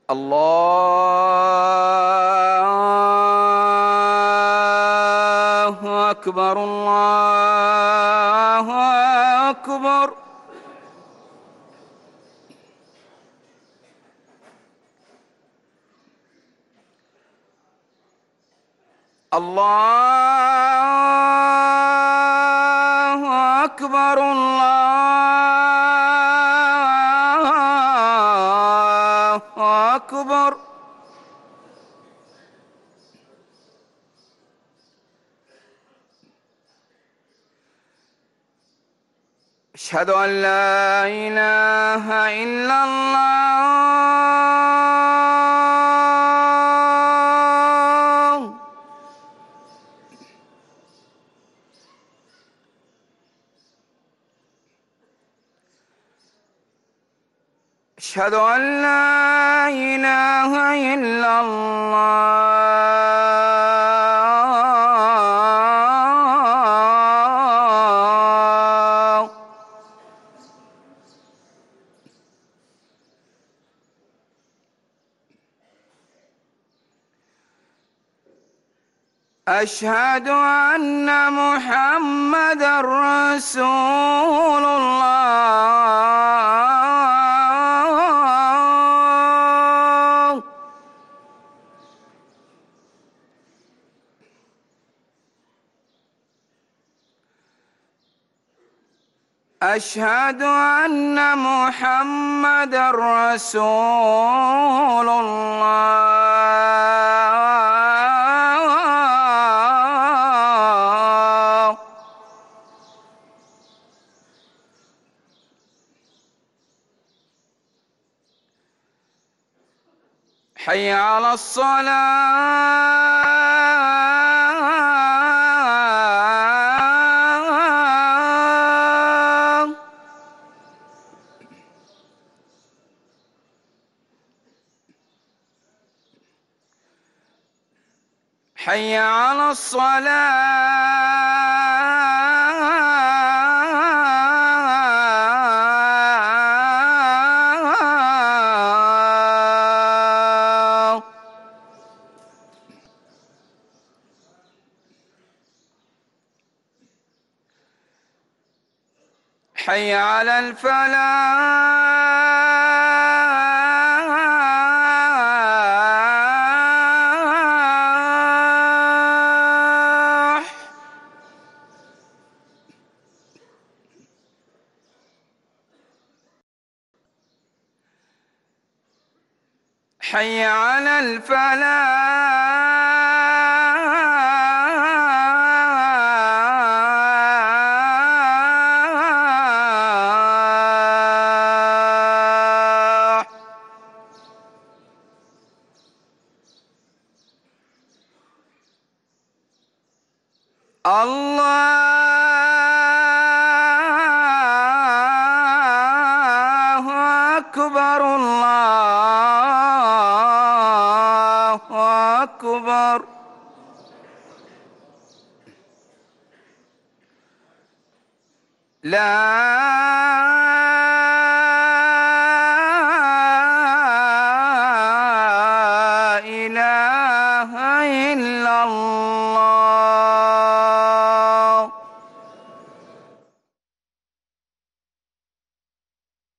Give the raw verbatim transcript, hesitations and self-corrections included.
الله أكبر الله أكبر. الله أكبر الله أكبر. أشهد أن لا إله إلا الله. أشهد أن لا إله إلا الله. أشهد أن محمدًا رسول الله. أشهد أن محمدًا رسول الله. حي على الصلاة. حي على الصلاة. حي على الفلاح. حي على الفلاح. الله أكبر الله أكبر. لا